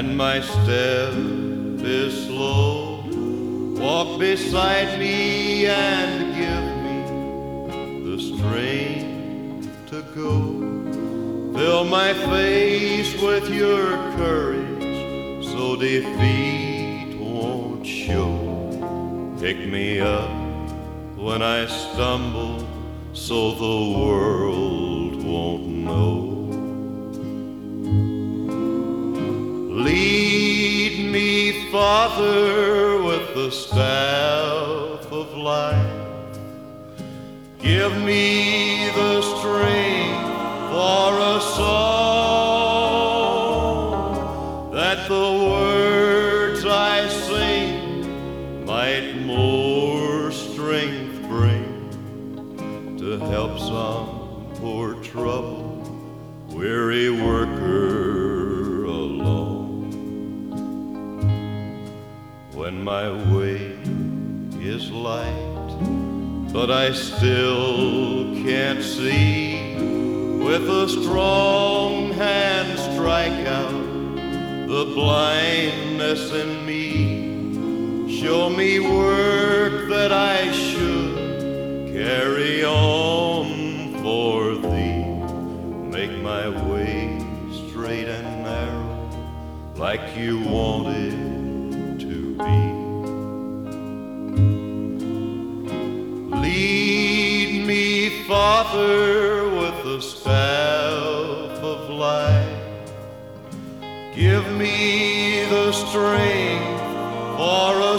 and my step is slow. Walk beside me and give me the strength to go. Fill my face with your courage so defeat won't show. Pick me up when I stumble so the world won't know. Lead me, Father, with the staff of life. Give me the strength for a song, that the words I sing might more strength bring to help some poor troubled, weary worker alone. When my way is light, but I still can't see, with a strong hand strike out the blindness in me. Show me work that I should carry on for thee. Make my way straight and narrow like you wanted to be. Lead me, Father, with the staff of life. Give me the strength for a